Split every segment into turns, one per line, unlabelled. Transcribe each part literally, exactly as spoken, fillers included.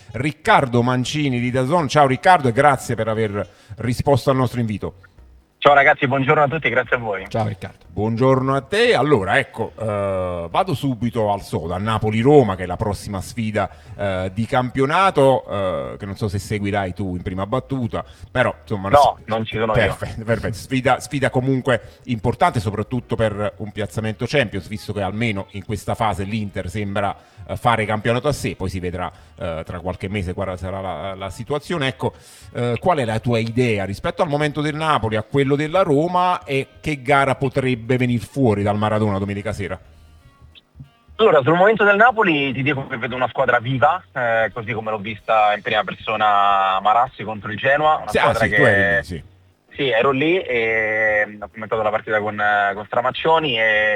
Riccardo Mancini di D A Z N. Ciao Riccardo e grazie per aver risposto al nostro invito.
Ciao ragazzi, buongiorno a tutti, grazie a voi.
Ciao Riccardo. Buongiorno a te. Allora, ecco, eh, vado subito al sodo, a Napoli-Roma, che è la prossima sfida eh, di campionato, eh, che non so se seguirai tu in prima battuta, però insomma...
No, non ci sono
perfetto,
io.
Perfetto, sfida, sfida comunque importante, soprattutto per un piazzamento Champions, visto che almeno in questa fase l'Inter sembra eh, fare campionato a sé, poi si vedrà eh, tra qualche mese quale sarà la, la situazione. Ecco, eh, qual è la tua idea rispetto al momento del Napoli, a quello della Roma, e che gara potrebbe venire fuori dal Maradona domenica sera?
Allora, sul momento del Napoli ti dico che vedo una squadra viva, eh, così come l'ho vista in prima persona Marassi contro il Genoa, una
sì,
squadra
ah, sì,
che...
tu eri lì, sì.
Sì, ero lì e ho commentato la partita con, con Stramaccioni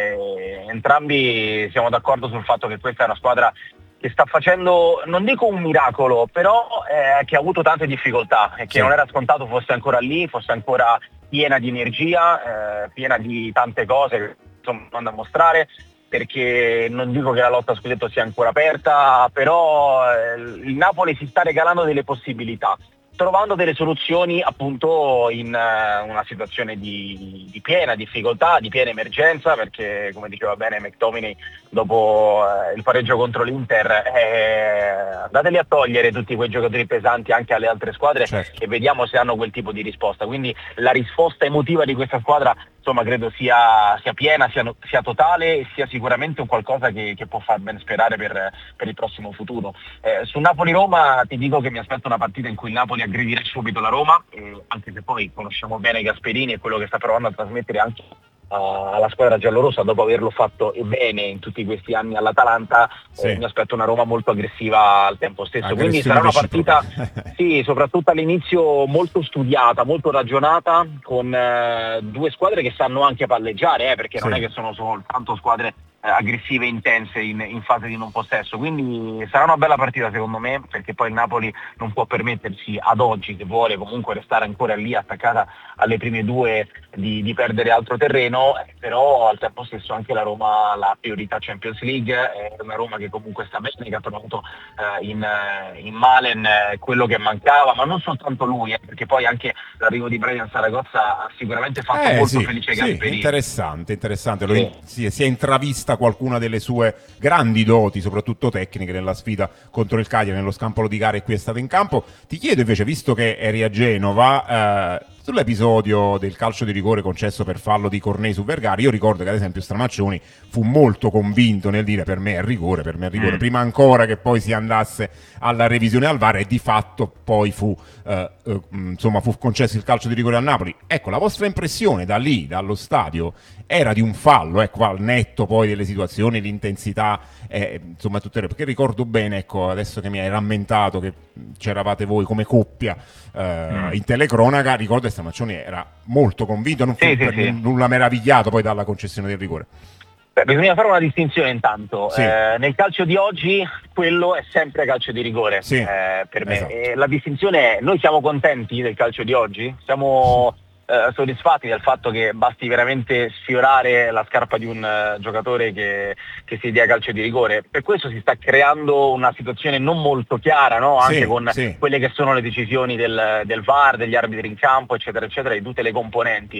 e entrambi siamo d'accordo sul fatto che questa è una squadra che sta facendo, non dico un miracolo, però eh, che ha avuto tante difficoltà e che sì. non era scontato fosse ancora lì, fosse ancora piena di energia, eh, piena di tante cose che insomma non da mostrare, perché non dico che la lotta a scudetto sia ancora aperta, però eh, il Napoli si sta regalando delle possibilità, trovando delle soluzioni appunto in uh, una situazione di, di piena difficoltà, di piena emergenza, perché come diceva bene McTominay dopo uh, il pareggio contro l'Inter, eh, andateli a togliere tutti quei giocatori pesanti anche alle altre squadre, certo. E vediamo se hanno quel tipo di risposta. Quindi la risposta emotiva di questa squadra insomma credo sia, sia piena, sia, sia totale e sia sicuramente un qualcosa che, che può far ben sperare per, per il prossimo futuro. Eh, su Napoli-Roma ti dico che mi aspetto una partita in cui il Napoli aggredirà subito la Roma, eh, anche se poi conosciamo bene Gasperini e quello che sta provando a trasmettere anche uh, alla squadra giallorossa dopo averlo fatto bene in tutti questi anni all'Atalanta. Sì. Eh, mi aspetto una Roma molto aggressiva al tempo stesso, quindi sarà una partita sì, soprattutto all'inizio molto studiata, molto ragionata, con uh, due squadre che sanno anche palleggiare, eh, perché sì. non è che sono soltanto squadre aggressive e intense in, in fase di non possesso, quindi sarà una bella partita secondo me, perché poi il Napoli non può permettersi ad oggi, se vuole comunque restare ancora lì attaccata alle prime due, di, di perdere altro terreno, però al tempo stesso anche la Roma ha la priorità Champions League, è una Roma che comunque sta bene, che ha trovato eh, in, in Malen eh, quello che mancava, ma non soltanto lui, eh, perché poi anche l'arrivo di Brian Saragozza ha sicuramente fatto
eh,
molto
sì,
felice
sì,
Gasperini.
Interessante, interessante,
sì.
Lo in, si, si è intravista qualcuna delle sue grandi doti, soprattutto tecniche, nella sfida contro il Cagliari, nello scampolo di gara, e qui è stato in campo. Ti chiedo invece, visto che eri a Genova, eh, sull'episodio del calcio di rigore concesso per fallo di Cornet su Vergara, io ricordo che ad esempio Stramaccioni fu molto convinto nel dire per me è rigore, per me è rigore, mm. prima ancora che poi si andasse alla revisione al V A R, e di fatto poi fu, eh, eh, insomma, fu concesso il calcio di rigore al Napoli. Ecco, la vostra impressione da lì, dallo stadio, era di un fallo, ecco, al netto poi delle situazioni, l'intensità, eh, insomma tutte le... perché ricordo bene, ecco, adesso che mi hai rammentato che c'eravate voi come coppia eh, mm. in telecronaca, ricordo che Stramaccioni era molto convinto, non fu
sì,
per
sì, sì.
nulla meravigliato poi dalla concessione del rigore.
Beh, bisogna fare una distinzione intanto,
sì.
eh, nel calcio di oggi quello è sempre calcio di rigore,
sì,
eh, per me,
esatto.
E la distinzione è: noi siamo contenti del calcio di oggi? Siamo eh, soddisfatti del fatto che basti veramente sfiorare la scarpa di un uh, giocatore che, che si dia calcio di rigore? Per questo si sta creando una situazione non molto chiara, no? Anche
sì,
con
sì.
quelle che sono le decisioni del, del V A R, degli arbitri in campo, eccetera, eccetera, di tutte le componenti.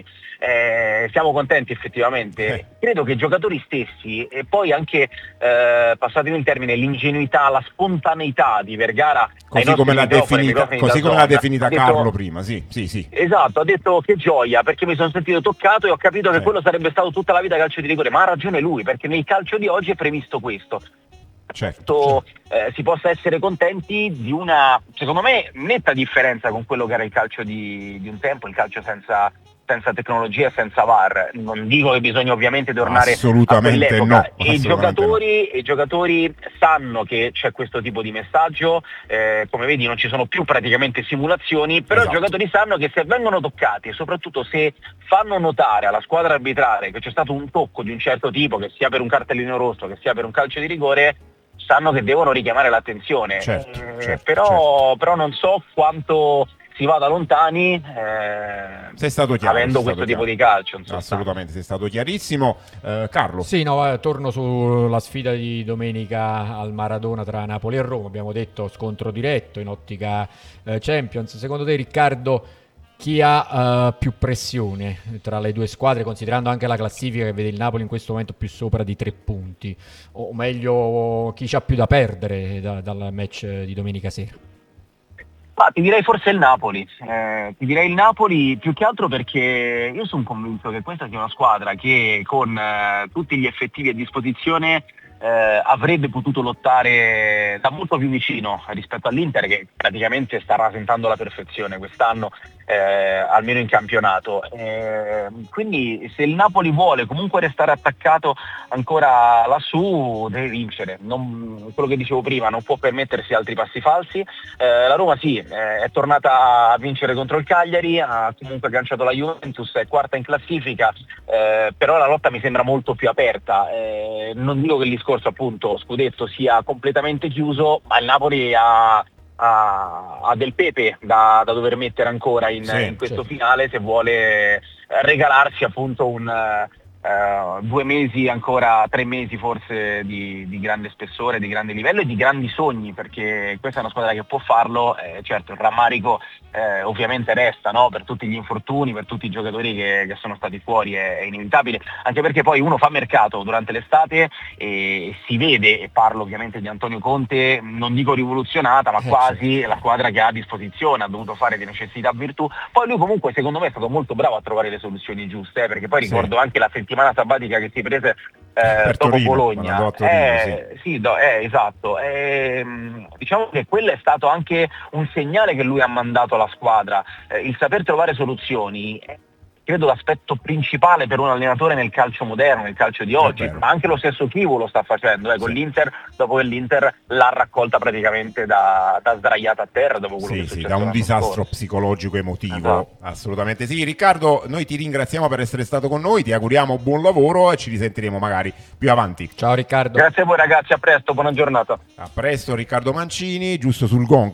Eh, siamo contenti effettivamente, eh. credo che i giocatori stessi e poi anche, eh, passatemi il termine, l'ingenuità, la spontaneità di Vergara,
così come l'ha definita, così come l'ha definita
detto,
Carlo prima, sì, sì, sì.
Esatto, ha detto che gioia, perché mi sono sentito toccato e ho capito che
sì.
quello sarebbe stato tutta la vita calcio di rigore, ma ha ragione lui, perché nel calcio di oggi è previsto questo.
Certo, certo.
Eh, si possa essere contenti di una, secondo me, netta differenza con quello che era il calcio di, di un tempo, il calcio senza, senza tecnologia e senza V A R. Non dico che bisogna ovviamente tornare
assolutamente
a quell'epoca.
No,
e i giocatori, no. i giocatori sanno che c'è questo tipo di messaggio, eh, come vedi non ci sono più praticamente simulazioni, però esatto. i giocatori sanno che se vengono toccati e soprattutto se fanno notare alla squadra arbitrale che c'è stato un tocco di un certo tipo, che sia per un cartellino rosso, che sia per un calcio di rigore, sanno che devono richiamare l'attenzione,
certo,
eh,
certo,
però,
certo.
però non so quanto si vada lontani eh,
sei stato chiaro,
avendo
sei
questo
stato
tipo
chiaro.
di calcio. Insomma.
Assolutamente, sei stato chiarissimo. Eh, Carlo?
Sì, no, eh, torno sulla sfida di domenica al Maradona tra Napoli e Roma. Abbiamo detto scontro diretto in ottica eh, Champions. Secondo te, Riccardo, chi ha uh, più pressione tra le due squadre, considerando anche la classifica che vede il Napoli in questo momento più sopra di tre punti? O meglio, chi c'ha più da perdere da, dal match di domenica sera?
Ah, ti direi forse il Napoli, eh, ti direi il Napoli più che altro perché io sono convinto che questa sia una squadra che con eh, tutti gli effettivi a disposizione eh, avrebbe potuto lottare da molto più vicino rispetto all'Inter, che praticamente sta rasentando la perfezione quest'anno, eh, almeno in campionato. Eh, quindi se il Napoli vuole comunque restare attaccato ancora lassù, deve vincere. Non, quello che dicevo prima, non può permettersi altri passi falsi. Eh, la Roma sì, eh, è tornata a vincere contro il Cagliari, ha comunque agganciato la Juventus, è quarta in classifica, eh, però la lotta mi sembra molto più aperta. Eh, non dico che il discorso appunto scudetto sia completamente chiuso, ma il Napoli ha, ha, ha del pepe da, da dover mettere ancora in,
sì,
in questo
sì.
finale, se vuole regalarsi appunto un Uh, due mesi, ancora tre mesi forse di, di grande spessore, di grande livello e di grandi sogni, perché questa è una squadra che può farlo. Eh, certo il rammarico eh, ovviamente resta, no? Per tutti gli infortuni, per tutti i giocatori che, che sono stati fuori, è, è inevitabile, anche perché poi uno fa mercato durante l'estate e si vede, e parlo ovviamente di Antonio Conte, non dico rivoluzionata ma
eh,
quasi
certo.
la squadra che ha a disposizione, ha dovuto fare di necessità virtù. Poi lui comunque secondo me è stato molto bravo a trovare le soluzioni giuste, eh, perché poi ricordo
sì.
anche la settimana sabatica che si prese eh, dopo
Torino,
Bologna.
Torino,
eh,
sì.
sì, do, eh, esatto. Eh, diciamo che quello è stato anche un segnale che lui ha mandato alla squadra, eh, il saper trovare soluzioni. Credo l'aspetto principale per un allenatore nel calcio moderno, nel calcio di oggi, ma anche lo stesso Chivu lo sta facendo, eh, con
sì.
l'Inter, dopo che l'Inter l'ha raccolta praticamente da, da sdraiata a terra dopo quello
sì,
che è
sì,
successo
da un
l'anno
disastro
scorso.
psicologico emotivo.
Esatto.
Assolutamente sì. Riccardo, noi ti ringraziamo per essere stato con noi, ti auguriamo buon lavoro e ci risentiremo magari più avanti.
Ciao Riccardo.
Grazie a voi ragazzi, a presto, buona giornata.
A presto Riccardo Mancini, giusto sul gong.